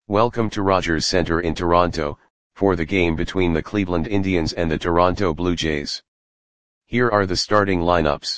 Welcome to Rogers Centre in Toronto, for the game between the Cleveland Indians and the Toronto Blue Jays. Here are the starting lineups.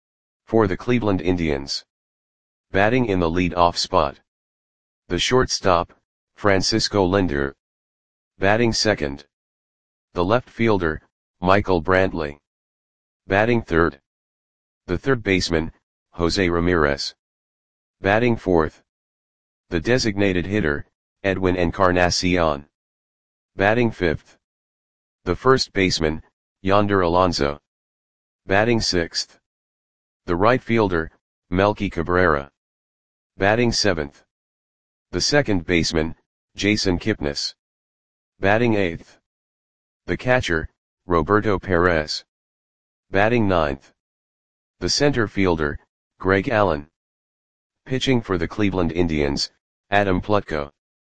For the Cleveland Indians. Batting in the lead-off spot. The shortstop, Francisco Lindor. Batting second. The left fielder, Michael Brantley. Batting third. The third baseman, Jose Ramirez. Batting fourth. The designated hitter, Edwin Encarnacion. Batting fifth. The first baseman, Yonder Alonso. Batting sixth. The right fielder, Melky Cabrera. Batting seventh. The second baseman, Jason Kipnis. Batting eighth. The catcher, Roberto Perez. Batting ninth. The center fielder, Greg Allen. Pitching for the Cleveland Indians, Adam Plutko.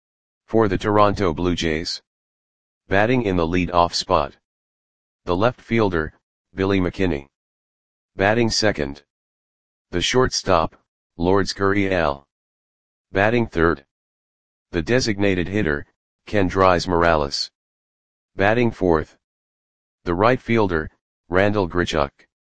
For the Toronto Blue Jays. Batting in the lead-off spot. The left fielder, Billy McKinney. Batting second. The shortstop, Lourdes Gurriel. Batting third. The designated hitter, Kendrys Morales. Batting fourth. The right fielder, Randal Grichuk.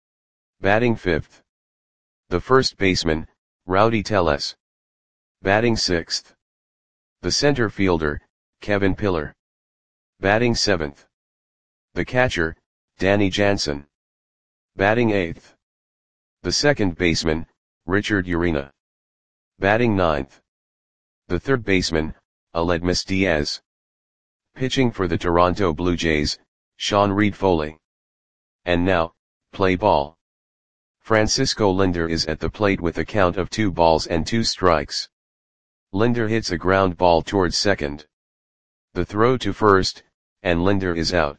Batting fifth. The first baseman, Rowdy Tellez. Batting sixth. The center fielder, Kevin Pillar. Batting seventh. The catcher, Danny Jansen. Batting eighth. The second baseman, Richard Urena. Batting ninth. The third baseman, Aledmys Diaz. Pitching for the Toronto Blue Jays, Sean Reid-Foley. And now, play ball. Francisco Lindor is at the plate with a count of 2 strikes. Lindor hits a ground ball towards second. The throw to first, and Lindor is out.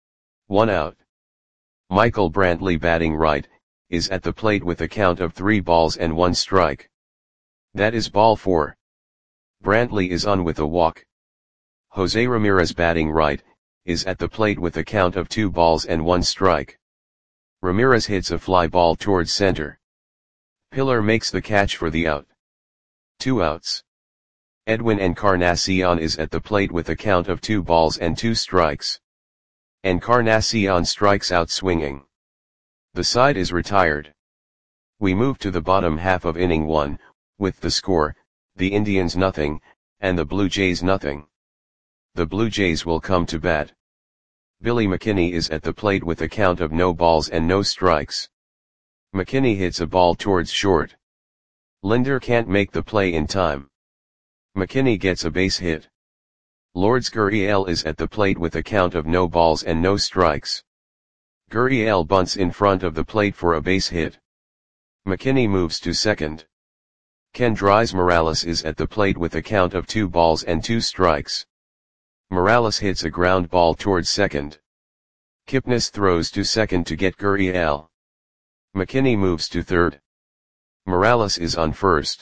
1 out. Michael Brantley, batting right, is at the plate with a count of 3 strike. That is ball 4. Brantley is on with a walk. Jose Ramirez, batting right, is at the plate with a count of 2 strike. Ramirez hits a fly ball towards center. Pillar makes the catch for the out. 2 outs. Edwin Encarnacion is at the plate with a count of 2 strikes. Encarnacion strikes out swinging. The side is retired. We move to the bottom half of inning 1, with the score, the Indians nothing, and the Blue Jays nothing. The Blue Jays will come to bat. Billy McKinney is at the plate with a count of no strikes. McKinney hits a ball towards short. Lindor can't make the play in time. McKinney gets a base hit. Lourdes Gurriel is at the plate with a count of no strikes. Gurriel bunts in front of the plate for a base hit. McKinney moves to second. Kendrys Morales is at the plate with a count of 2 strikes. Morales hits a ground ball towards second. Kipnis throws to second to get Gurriel. McKinney moves to third. Morales is on first.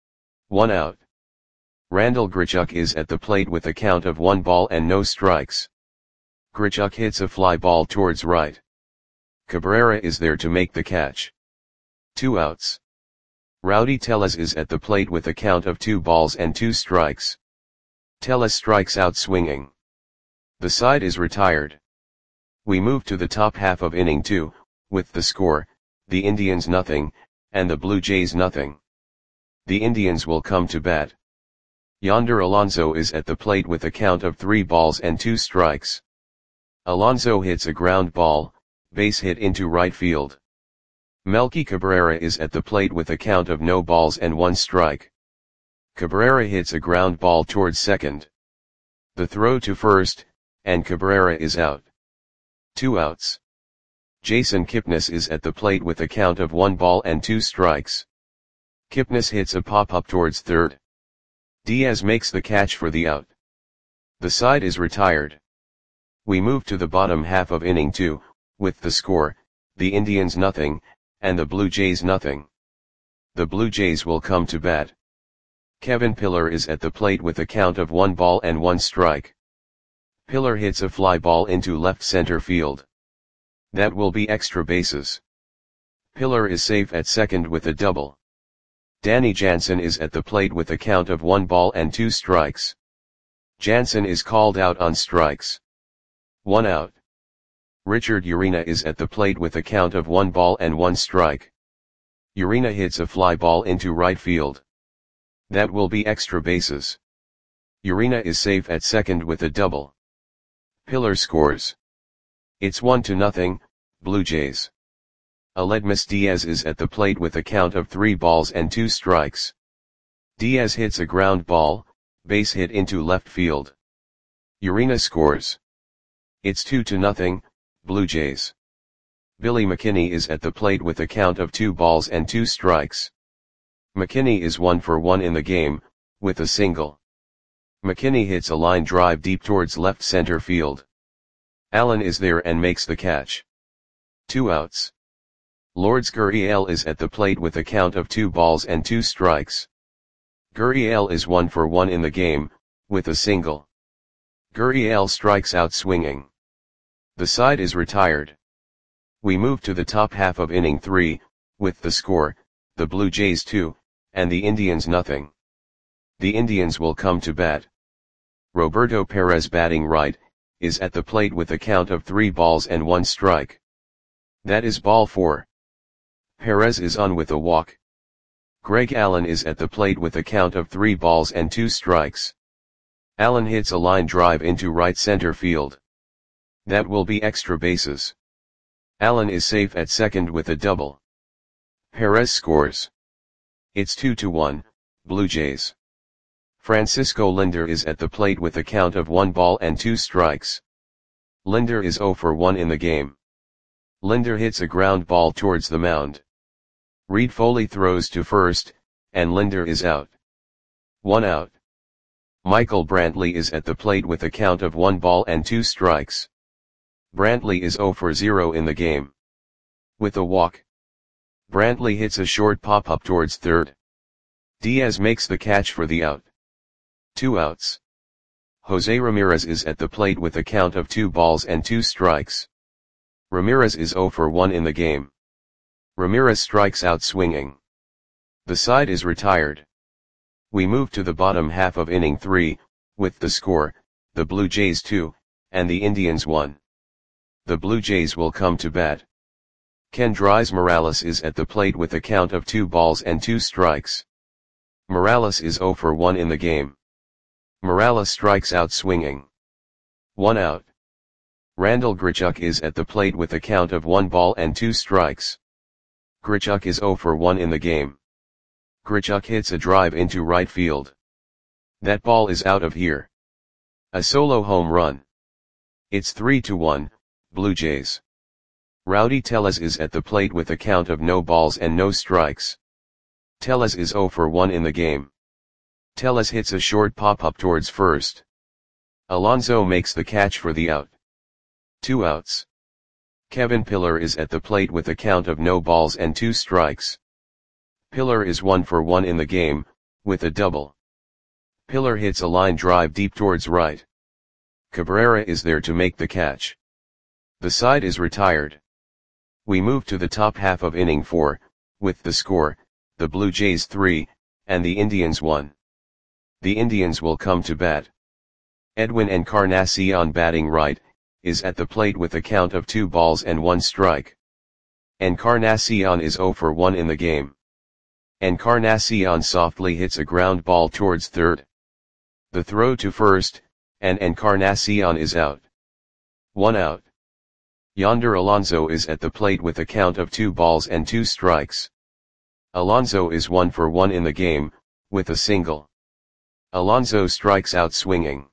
1 out. Randal Grichuk is at the plate with a count of 1 strikes. Grichuk hits a fly ball towards right. Cabrera is there to make the catch. 2 outs. Rowdy Tellez is at the plate with a count of 2 strikes. Tellez strikes out swinging. The side is retired. We move to the top half of inning 2, with the score, the Indians nothing, and the Blue Jays nothing. The Indians will come to bat. Yonder Alonso is at the plate with a count of 3 strikes. Alonso hits a ground ball, base hit into right field. Melky Cabrera is at the plate with a count of no 1 strike. Cabrera hits a ground ball towards second. The throw to first, and Cabrera is out. 2 outs. Jason Kipnis is at the plate with a count of 1 strikes. Kipnis hits a pop-up towards third. Diaz makes the catch for the out. The side is retired. We move to the bottom half of inning 2, with the score, the Indians nothing, and the Blue Jays nothing. The Blue Jays will come to bat. Kevin Pillar is at the plate with a count of 1 strike. Pillar hits a fly ball into left center field. That will be extra bases. Pillar is safe at second with a double. Danny Jansen is at the plate with a count of 1 strikes. Jansen is called out on strikes. 1 out. Richard Urena is at the plate with a count of 1 ball and 1 strike. Urena hits a fly ball into right field. That will be extra bases. Urena is safe at second with a double. Pillar scores. It's 1-0, Blue Jays. Aledmus Diaz is at the plate with a count of 3 balls and 2 strikes. Diaz hits a ground ball, base hit into left field. Urena scores. It's 2-0, Blue Jays. Billy McKinney is at the plate with a count of 2 balls and 2 strikes. McKinney is 1 for 1 in the game, with a single. McKinney hits a line drive deep towards left center field. Allen is there and makes the catch. 2 outs. Lourdes Gurriel is at the plate with a count of 2 balls and 2 strikes. Gurriel is 1 for 1 in the game, with a single. Gurriel strikes out swinging. The side is retired. We move to the top half of inning 3, with the score, the Blue Jays 2, and the Indians nothing. The Indians will come to bat. Roberto Perez, batting right, is at the plate with a count of 3 balls and 1 strike. That is ball 4. Perez is on with a walk. Greg Allen is at the plate with a count of 3 balls and 2 strikes. Allen hits a line drive into right center field. That will be extra bases. Allen is safe at second with a double. Perez scores. It's 2-1, Blue Jays. Francisco Lindor is at the plate with a count of 1 ball and 2 strikes. Lindor is 0 for 1 in the game. Lindor hits a ground ball towards the mound. Reed Foley throws to first, and Lindor is out. 1 out. Michael Brantley is at the plate with a count of 1 ball and 2 strikes. Brantley is 0 for 0 in the game. With a walk. Brantley hits a short pop-up towards third. Diaz makes the catch for the out. 2 outs. Jose Ramirez is at the plate with a count of 2 balls and 2 strikes. Ramirez is 0 for 1 in the game. Ramirez strikes out swinging. The side is retired. We move to the bottom half of inning 3, with the score, the Blue Jays 2, and the Indians 1. The Blue Jays will come to bat. Kendrys Morales is at the plate with a count of 2 balls and 2 strikes. Morales is 0 for 1 in the game. Morales strikes out swinging. 1 out. Randal Grichuk is at the plate with a count of 1 ball and 2 strikes. Grichuk is 0 for 1 in the game. Grichuk hits a drive into right field. That ball is out of here. A solo home run. It's 3-1, Blue Jays. Rowdy Tellez is at the plate with a count of no balls and no strikes. Tellez is 0 for 1 in the game. Tellez hits a short pop-up towards first. Alonso makes the catch for the out. 2 outs. Kevin Pillar is at the plate with a count of no balls and 2 strikes. Pillar is 1 for 1 in the game, with a double. Pillar hits a line drive deep towards right. Cabrera is there to make the catch. The side is retired. We move to the top half of inning 4, with the score, the Blue Jays 3, and the Indians 1. The Indians will come to bat. Edwin Encarnacion, batting right, is at the plate with a count of 2 balls and 1 strike. Encarnacion is 0 for 1 in the game. Encarnacion softly hits a ground ball towards third. The throw to first, and Encarnacion is out. 1 out. Yonder Alonso is at the plate with a count of 2 balls and 2 strikes. Alonso is 1 for 1 in the game, with a single. Alonso strikes out swinging.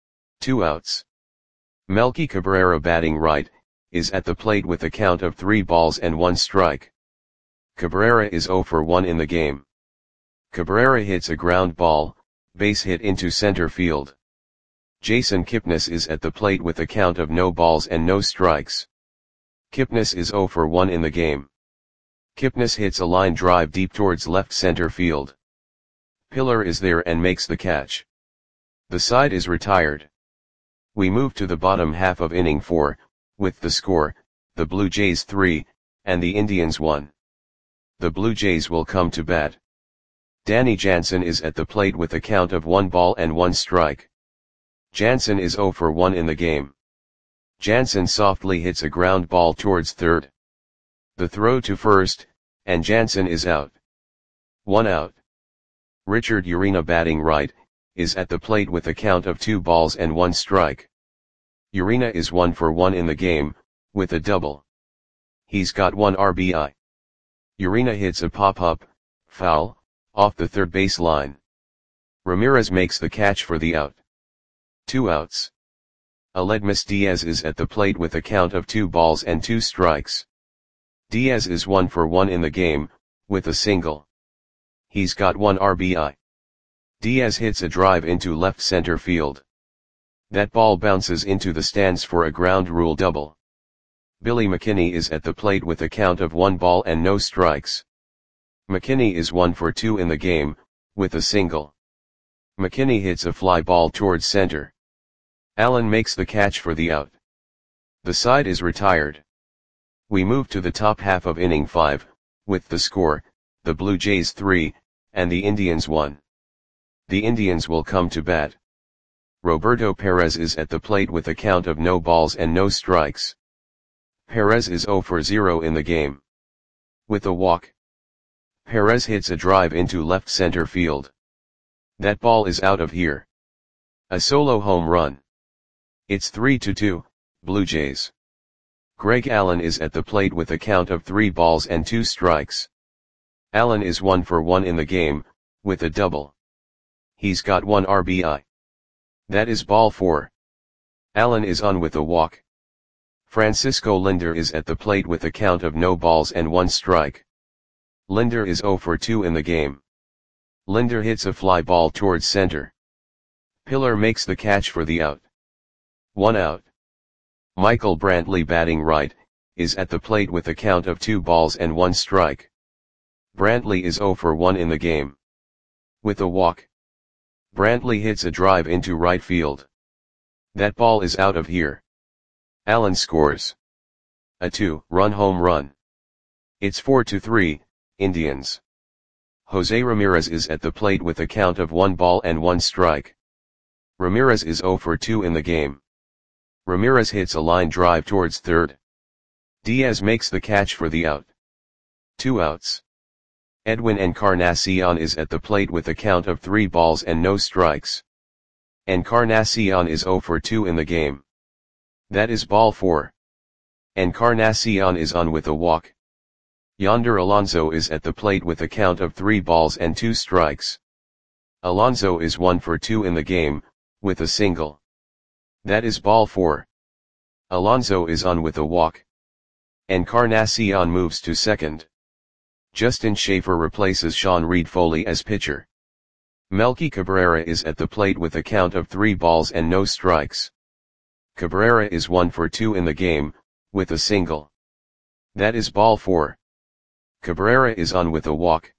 2 outs. Melky Cabrera, batting right, is at the plate with a count of 3 balls and 1 strike. Cabrera is 0 for 1 in the game. Cabrera hits a ground ball, base hit into center field. Jason Kipnis is at the plate with a count of no balls and no strikes. Kipnis is 0 for 1 in the game. Kipnis hits a line drive deep towards left center field. Pillar is there and makes the catch. The side is retired. We move to the bottom half of inning 4, with the score, the Blue Jays 3, and the Indians 1. The Blue Jays will come to bat. Danny Jansen is at the plate with a count of 1 ball and 1 strike. Jansen is 0 for 1 in the game. Jansen softly hits a ground ball towards third. The throw to first, and Jansen is out. 1 out. Richard Urena batting right, is at the plate with a count of 2 balls and 1 strike. Urena is 1 for 1 in the game, with a double. He's got 1 RBI. Urena hits a pop-up, foul, off the third base line. Ramirez makes the catch for the out. 2 outs. Aledmus Diaz is at the plate with a count of 2 balls and 2 strikes. Diaz is 1 for 1 in the game, with a single. He's got 1 RBI. Diaz hits a drive into left center field. That ball bounces into the stands for a ground rule double. Billy McKinney is at the plate with a count of 1 ball and no strikes. McKinney is 1 for 2 in the game, with a single. McKinney hits a fly ball towards center. Allen makes the catch for the out. The side is retired. We move to the top half of inning 5, with the score, the Blue Jays 3, and the Indians 1. The Indians will come to bat. Roberto Perez is at the plate with a count of no balls and no strikes. Perez is 0 for 0 in the game. With a walk. Perez hits a drive into left center field. That ball is out of here. A solo home run. It's 3-2, Blue Jays. Greg Allen is at the plate with a count of 3 balls and 2 strikes. Allen is 1 for 1 in the game, with a double. He's got 1 RBI. That is ball 4. Allen is on with a walk. Francisco Lindor is at the plate with a count of no balls and 1 strike. Lindor is 0 for 2 in the game. Lindor hits a fly ball towards center. Pillar makes the catch for the out. 1 out. Michael Brantley batting right, is at the plate with a count of 2 balls and 1 strike. Brantley is 0 for 1 in the game. With a walk. Brantley hits a drive into right field. That ball is out of here. Allen scores a 2-run home run. It's 4-3, Indians. Jose Ramirez is at the plate with a count of 1 ball and 1 strike. Ramirez is 0 for 2 in the game. Ramirez hits a line drive towards third. Diaz makes the catch for the out. 2 outs. Edwin Encarnacion is at the plate with a count of 3 balls and no strikes. Encarnacion is 0 for 2 in the game. That is ball 4. Encarnacion is on with a walk. Yonder Alonso is at the plate with a count of 3 balls and 2 strikes. Alonso is 1 for 2 in the game, with a single. That is ball 4. Alonso is on with a walk. Encarnacion moves to second. Justin Schaefer replaces Sean Reed Foley as pitcher. Melky Cabrera is at the plate with a count of 3 balls and no strikes. Cabrera is 1 for 2 in the game, with a single. That is ball 4. Cabrera is on with a walk.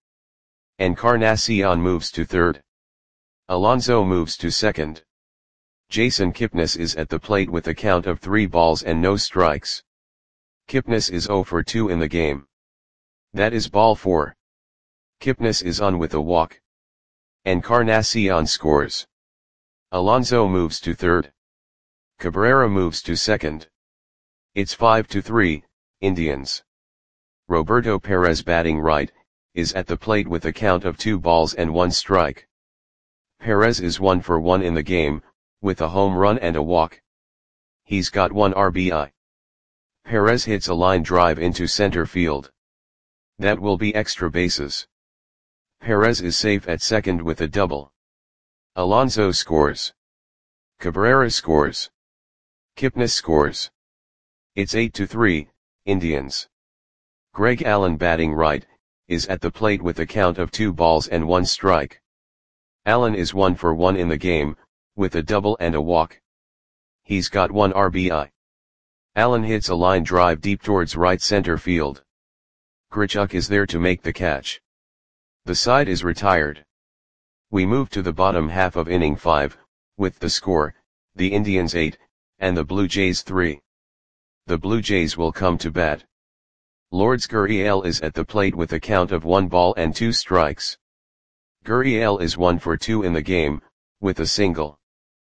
Encarnacion moves to third. Alonso moves to second. Jason Kipnis is at the plate with a count of 3 balls and no strikes. Kipnis is 0 for 2 in the game. That is ball 4. Kipnis is on with a walk. Encarnacion scores. Alonso moves to third. Cabrera moves to second. It's 5-3, Indians. Roberto Perez batting right, is at the plate with a count of 2 balls and 1 strike. Perez is 1 for 1 in the game, with a home run and a walk. He's got 1 RBI. Perez hits a line drive into center field. That will be extra bases. Perez is safe at second with a double. Alonso scores. Cabrera scores. Kipnis scores. It's 8-3, Indians. Greg Allen batting right, is at the plate with a count of 2 balls and 1 strike. Allen is 1 for 1 in the game, with a double and a walk. He's got 1 RBI. Allen hits a line drive deep towards right center field. Grichuk is there to make the catch. The side is retired. We move to the bottom half of inning 5, with the score, the Indians 8, and the Blue Jays 3. The Blue Jays will come to bat. Lourdes Gurriel is at the plate with a count of 1 ball and 2 strikes. Gurriel is 1 for 2 in the game, with a single.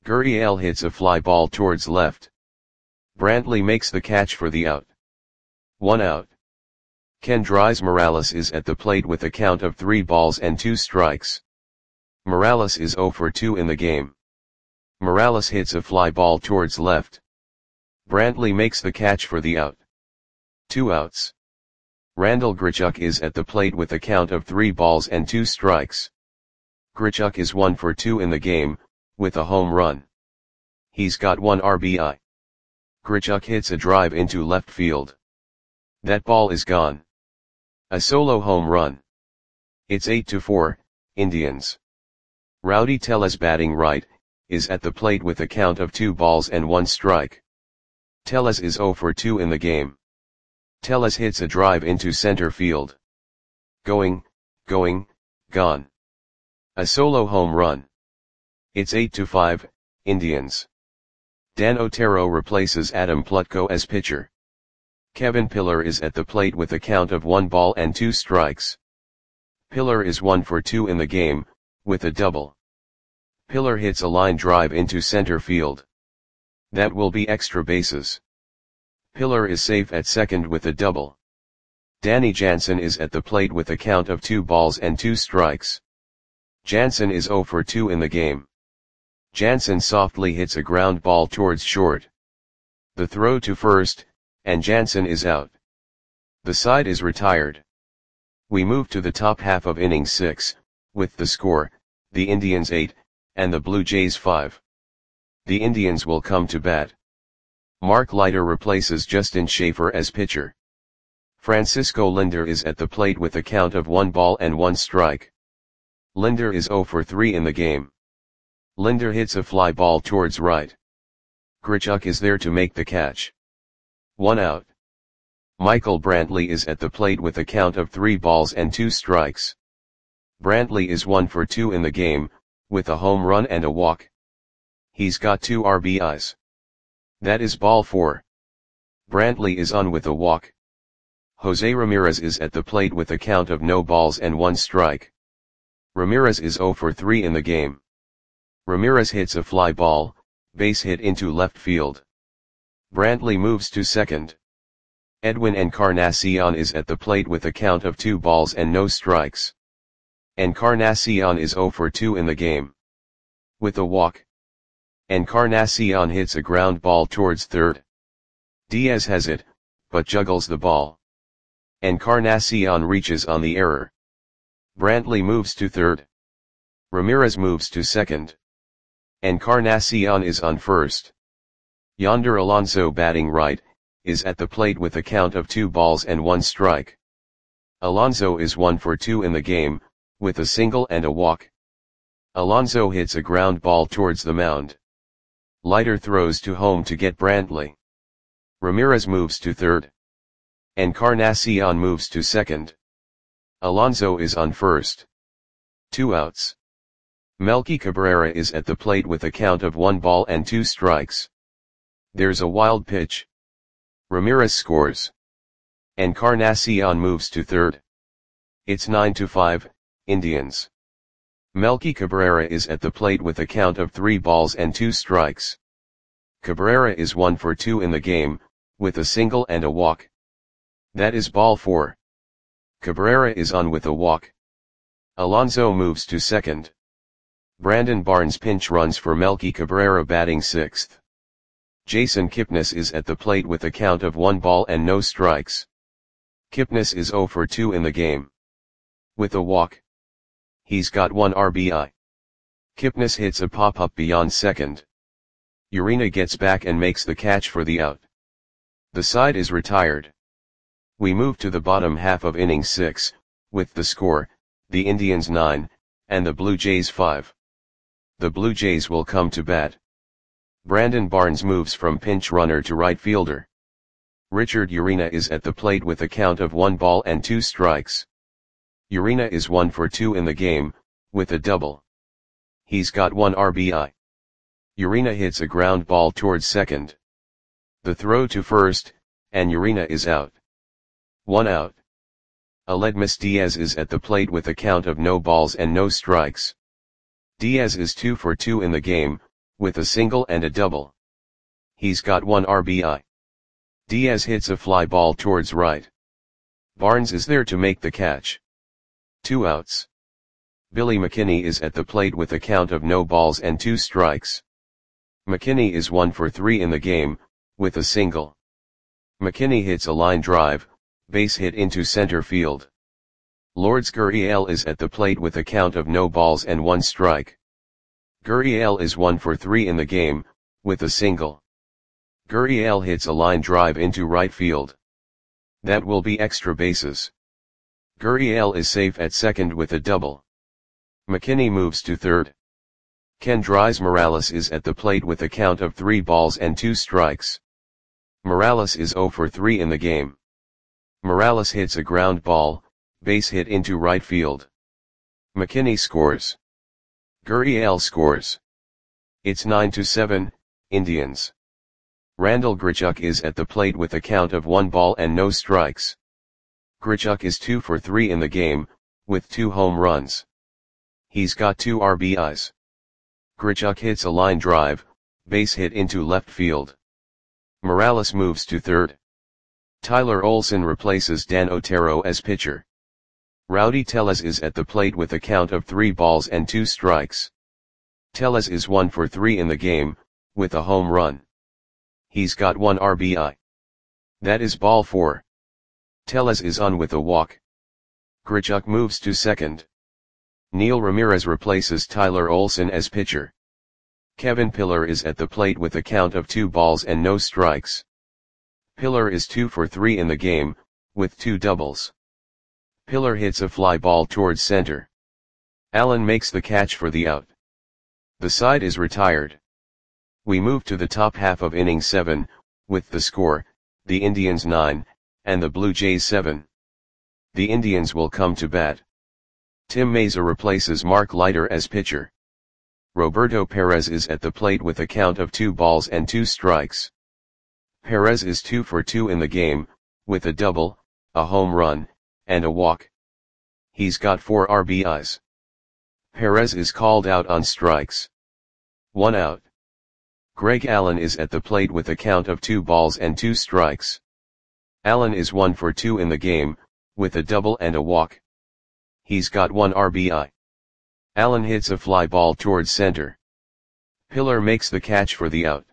Gurriel hits a fly ball towards left. Brantley makes the catch for the out. 1 out. Kendrys Morales is at the plate with a count of 3 balls and 2 strikes. Morales is 0 for 2 in the game. Morales hits a fly ball towards left. Brantley makes the catch for the out. 2 outs. Randal Grichuk is at the plate with a count of 3 balls and 2 strikes. Grichuk is 1 for 2 in the game, with a home run. He's got 1 RBI. Grichuk hits a drive into left field. That ball is gone. A solo home run. It's 8-4, Indians. Rowdy Tellez, batting right, is at the plate with a count of 2 balls and 1 strike. Tellez is 0 for 2 in the game. Tellez hits a drive into center field. Going, gone. A solo home run. It's 8-5, Indians. Dan Otero replaces Adam Plutko as pitcher. Kevin Pillar is at the plate with a count of 1 ball and 2 strikes. Pillar is 1 for 2 in the game, with a double. Pillar hits a line drive into center field. That will be extra bases. Pillar is safe at second with a double. Danny Jansen is at the plate with a count of 2 balls and 2 strikes. Jansen is 0 for 2 in the game. Jansen softly hits a ground ball towards short. The throw to first, and Jansen is out. The side is retired. We move to the top half of inning 6, with the score, the Indians 8, and the Blue Jays 5. The Indians will come to bat. Mark Leiter replaces Justin Schaefer as pitcher. Francisco Lindor is at the plate with a count of 1 ball and 1 strike. Lindor is 0 for 3 in the game. Lindor hits a fly ball towards right. Grichuk is there to make the catch. 1 out. Michael Brantley is at the plate with a count of 3 balls and 2 strikes. Brantley is 1 for 2 in the game, with a home run and a walk. He's got 2 RBIs. That is ball 4. Brantley is on with a walk. Jose Ramirez is at the plate with a count of no balls and 1 strike. Ramirez is 0 for 3 in the game. Ramirez hits a fly ball, base hit into left field. Brantley moves to second. Edwin Encarnacion is at the plate with a count of 2 balls and no strikes. Encarnacion is 0 for 2 in the game. With a walk. Encarnacion hits a ground ball towards third. Diaz has it, but juggles the ball. Encarnacion reaches on the error. Brantley moves to third. Ramirez moves to second. Encarnacion is on first. Yonder Alonso, batting right, is at the plate with a count of 2 balls and 1 strike. Alonso is 1 for 2 in the game, with a single and a walk. Alonso hits a ground ball towards the mound. Leiter throws to home to get Brantley. Ramirez moves to third. Encarnacion moves to second. Alonso is on first. 2 outs. Melky Cabrera is at the plate with a count of 1 ball and 2 strikes. There's a wild pitch. Ramirez scores. Encarnacion moves to third. It's 9-5, Indians. Melky Cabrera is at the plate with a count of 3 balls and 2 strikes. Cabrera is 1 for 2 in the game, with a single and a walk. That is ball 4. Cabrera is on with a walk. Alonso moves to second. Brandon Barnes pinch runs for Melky Cabrera, batting 6th. Jason Kipnis is at the plate with a count of 1 ball and no strikes. Kipnis is 0 for 2 in the game. With a walk. He's got 1 RBI. Kipnis hits a pop-up beyond second. Urena gets back and makes the catch for the out. The side is retired. We move to the bottom half of inning 6, with the score, the Indians 9, and the Blue Jays 5. The Blue Jays will come to bat. Brandon Barnes moves from pinch runner to right fielder. Richard Urena is at the plate with a count of 1 ball and 2 strikes. Urena is 1 for 2 in the game, with a double. He's got 1 RBI. Urena hits a ground ball towards second. The throw to first, and Urena is out. 1 out. Aledmus Diaz is at the plate with a count of no balls and no strikes. Diaz is 2 for 2 in the game, with a single and a double. He's got 1 RBI. Diaz hits a fly ball towards right. Barnes is there to make the catch. 2 outs. Billy McKinney is at the plate with a count of no balls and 2 strikes. McKinney is 1 for 3 in the game, with a single. McKinney hits a line drive, base hit into center field. Lourdes Gurriel is at the plate with a count of no balls and 1 strike. Gurriel is 1 for 3 in the game, with a single. Gurriel hits a line drive into right field. That will be extra bases. Gurriel is safe at second with a double. McKinney moves to third. Kendrys Morales is at the plate with a count of 3 balls and 2 strikes. Morales is 0 for 3 in the game. Morales hits a ground ball, base hit into right field. McKinney scores. Gurriel scores. It's 9-7, Indians. Randal Grichuk is at the plate with a count of 1 ball and no strikes. Grichuk is 2 for 3 in the game, with 2 home runs. He's got 2 RBIs. Grichuk hits a line drive, base hit into left field. Morales moves to third. Tyler Olson replaces Dan Otero as pitcher. Rowdy Tellez is at the plate with a count of 3 balls and 2 strikes. Tellez is 1 for 3 in the game, with a home run. He's got 1 RBI. That is ball 4. Tellez is on with a walk. Grichuk moves to second. Neil Ramirez replaces Tyler Olson as pitcher. Kevin Pillar is at the plate with a count of 2 balls and no strikes. Pillar is 2 for 3 in the game, with 2 doubles. Pillar hits a fly ball towards center. Allen makes the catch for the out. The side is retired. We move to the top half of inning 7, with the score, the Indians 9, and the Blue Jays 7. The Indians will come to bat. Tim Mayza replaces Mark Leiter as pitcher. Roberto Perez is at the plate with a count of 2 balls and 2 strikes. Perez is 2 for 2 in the game, with a double, a home run, and a walk. He's got 4 RBIs. Perez is called out on strikes. 1 out. Greg Allen is at the plate with a count of 2 balls and 2 strikes. Allen is 1 for 2 in the game, with a double and a walk. He's got 1 RBI. Allen hits a fly ball towards center. Pillar makes the catch for the out.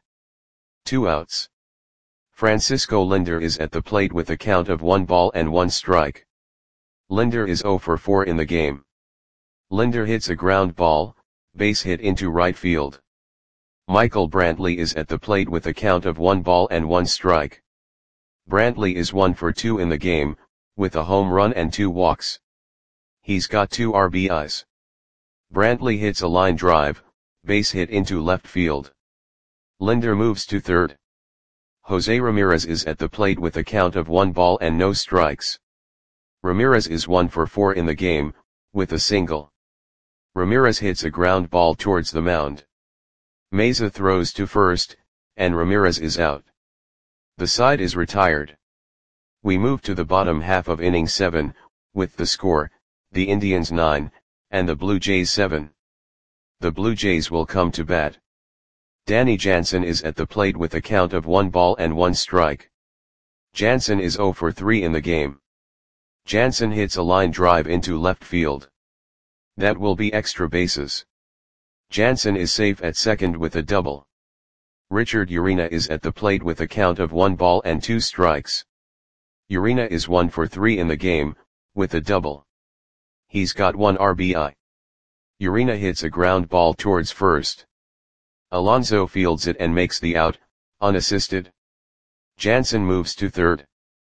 2 outs. Francisco Linder is at the plate with a count of 1 ball and 1 strike. Linder is 0 for 4 in the game. Linder hits a ground ball, base hit into right field. Michael Brantley is at the plate with a count of 1 ball and 1 strike. Brantley is 1 for 2 in the game, with a home run and 2 walks. He's got 2 RBIs. Brantley hits a line drive, base hit into left field. Linder moves to third. Jose Ramirez is at the plate with a count of 1 ball and no strikes. Ramirez is 1 for 4 in the game, with a single. Ramirez hits a ground ball towards the mound. Mayza throws to first, and Ramirez is out. The side is retired. We move to the bottom half of inning 7, with the score, the Indians 9, and the Blue Jays 7. The Blue Jays will come to bat. Danny Jansen is at the plate with a count of 1 ball and 1 strike. Jansen is 0 for 3 in the game. Jansen hits a line drive into left field. That will be extra bases. Jansen is safe at second with a double. Richard Urena is at the plate with a count of 1 ball and 2 strikes. Urena is 1 for 3 in the game, with a double. He's got 1 RBI. Urena hits a ground ball towards first. Alonso fields it and makes the out, unassisted. Jansen moves to third.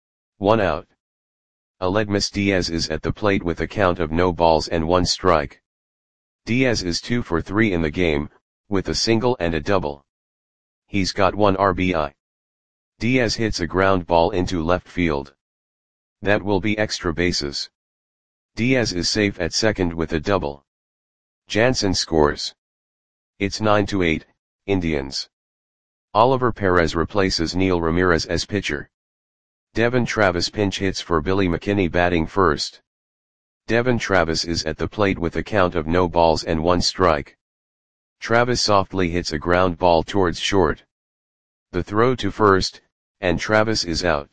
1 out. Aledmus Diaz is at the plate with a count of no balls and 1 strike. Diaz is 2 for 3 in the game, with a single and a double. He's got 1 RBI. Diaz hits a ground ball into left field. That will be extra bases. Diaz is safe at second with a double. Jansen scores. It's 9-8, Indians. Oliver Perez replaces Neil Ramirez as pitcher. Devon Travis pinch hits for Billy McKinney batting first. Devon Travis is at the plate with a count of no balls and 1 strike. Travis softly hits a ground ball towards short. The throw to first, and Travis is out.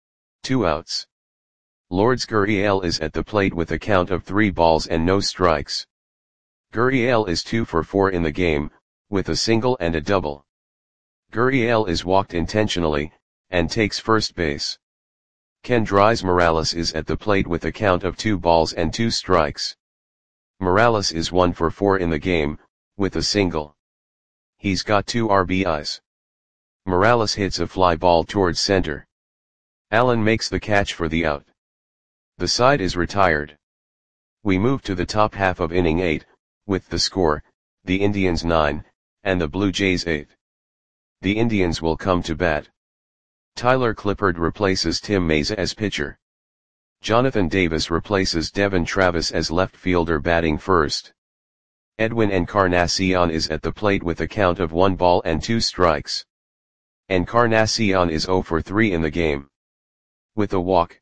2 outs. Lourdes Gurriel is at the plate with a count of 3 balls and no strikes. Gurriel is 2 for 4 in the game, with a single and a double. Gurriel is walked intentionally, and takes first base. Kendrys Morales is at the plate with a count of 2 balls and 2 strikes. Morales is 1 for 4 in the game, with a single. He's got 2 RBIs. Morales hits a fly ball towards center. Allen makes the catch for the out. The side is retired. We move to the top half of inning 8, with the score, the Indians 9, and the Blue Jays 8. The Indians will come to bat. Tyler Clippard replaces Tim Mayza as pitcher. Jonathan Davis replaces Devon Travis as left fielder batting first. Edwin Encarnacion is at the plate with a count of 1 ball and 2 strikes. Encarnacion is 0 for 3 in the game. With a walk,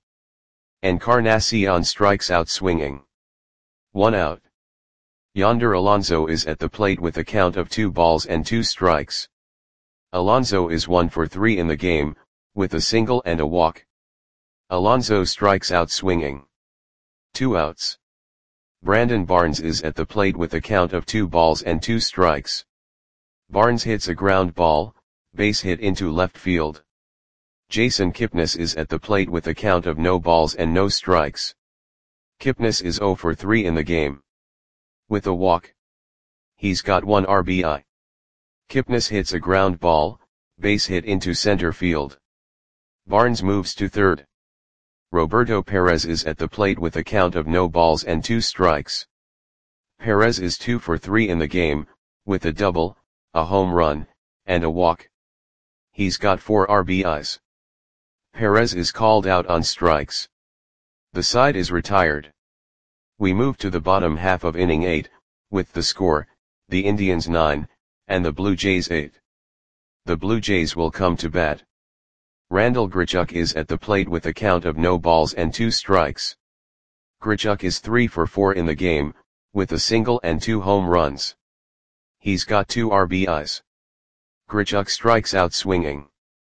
Encarnacion strikes out swinging. 1 out. Yonder Alonso is at the plate with a count of 2 balls and 2 strikes. Alonso is 1 for 3 in the game, with a single and a walk. Alonso strikes out swinging. 2 outs. Brandon Barnes is at the plate with a count of 2 balls and 2 strikes. Barnes hits a ground ball, base hit into left field. Jason Kipnis is at the plate with a count of no balls and no strikes. Kipnis is 0 for 3 in the game. With a walk. He's got 1 RBI. Kipnis hits a ground ball, base hit into center field. Barnes moves to third. Roberto Perez is at the plate with a count of no balls and 2 strikes. Perez is 2 for 3 in the game, with a double, a home run, and a walk. He's got 4 RBIs. Perez is called out on strikes. The side is retired. We move to the bottom half of inning 8, with the score, the Indians 9, and the Blue Jays 8. The Blue Jays will come to bat. Randal Grichuk is at the plate with a count of no balls and 2 strikes. Grichuk is 3 for 4 in the game, with a single and 2 home runs. He's got 2 RBIs. Grichuk strikes out swinging.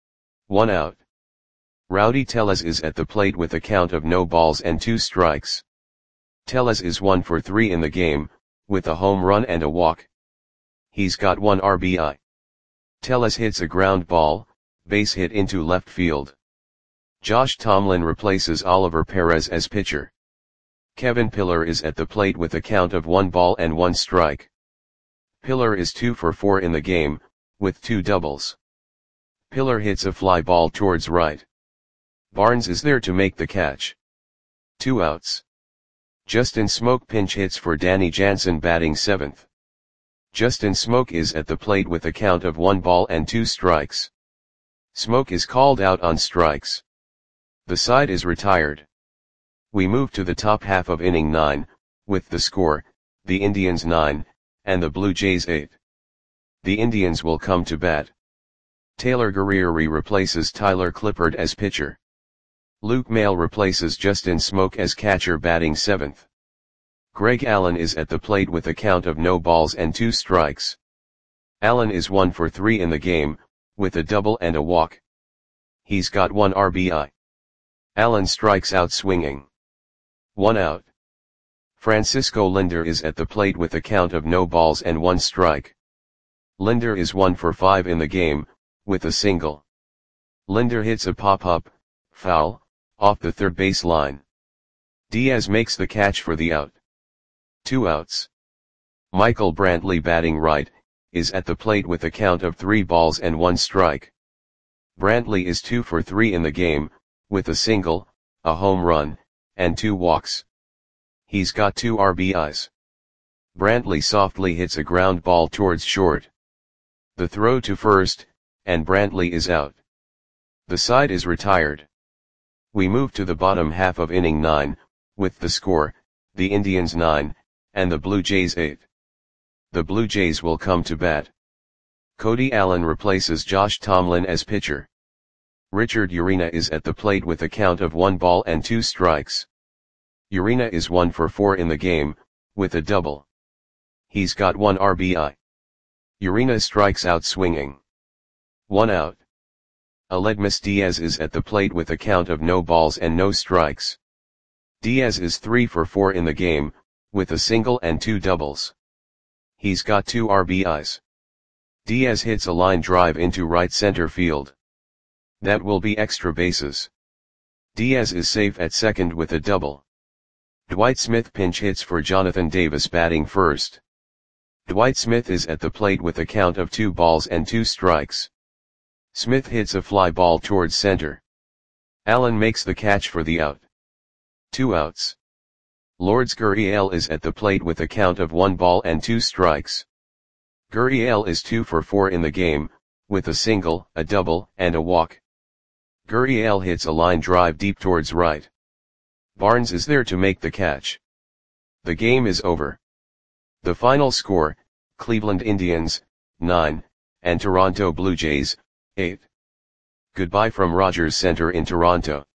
1 out. Rowdy Tellez is at the plate with a count of no balls and 2 strikes. Tellez is 1 for 3 in the game, with a home run and a walk. He's got 1 RBI. Tellez hits a ground ball, base hit into left field. Josh Tomlin replaces Oliver Perez as pitcher. Kevin Pillar is at the plate with a count of 1 ball and 1 strike. Pillar is 2 for 4 in the game, with 2 doubles. Pillar hits a fly ball towards right. Barnes is there to make the catch. 2 outs. Justin Smoke pinch hits for Danny Jansen batting 7th. Justin Smoke is at the plate with a count of 1 ball and 2 strikes. Smoke is called out on strikes. The side is retired. We move to the top half of inning 9, with the score, the Indians 9, and the Blue Jays 8. The Indians will come to bat. Taylor Guerrieri replaces Tyler Clippard as pitcher. Luke Maile replaces Justin Smoke as catcher batting 7th. Greg Allen is at the plate with a count of no balls and 2 strikes. Allen is 1 for 3 in the game, with a double and a walk. He's got 1 RBI. Allen strikes out swinging. 1 out. Francisco Lindor is at the plate with a count of no balls and 1 strike. Lindor is 1 for 5 in the game, with a single. Lindor hits a pop-up, foul, off the third base line. Diaz makes the catch for the out. 2 outs. Michael Brantley batting right, is at the plate with a count of 3 balls and 1 strike. Brantley is 2 for 3 in the game, with a single, a home run, and 2 walks. He's got 2 RBIs. Brantley softly hits a ground ball towards short. The throw to first, and Brantley is out. The side is retired. We move to the bottom half of inning 9, with the score, the Indians 9, and the Blue Jays 8. The Blue Jays will come to bat. Cody Allen replaces Josh Tomlin as pitcher. Richard Urena is at the plate with a count of 1 ball and 2 strikes. Urena is 1 for 4 in the game, with a double. He's got 1 RBI. Urena strikes out swinging. 1 out. Aledmus Diaz is at the plate with a count of no balls and no strikes. Diaz is 3 for 4 in the game, with a single and 2 doubles. He's got 2 RBIs. Diaz hits a line drive into right center field. That will be extra bases. Diaz is safe at second with a double. Dwight Smith pinch hits for Jonathan Davis batting first. Dwight Smith is at the plate with a count of 2 balls and 2 strikes. Smith hits a fly ball towards center. Allen makes the catch for the out. 2 outs. Lourdes Gurriel is at the plate with a count of 1 ball and 2 strikes. Gurriel is 2 for 4 in the game, with a single, a double, and a walk. Gurriel hits a line drive deep towards right. Barnes is there to make the catch. The game is over. The final score, Cleveland Indians, 9, and Toronto Blue Jays, 8. Goodbye from Rogers Centre in Toronto.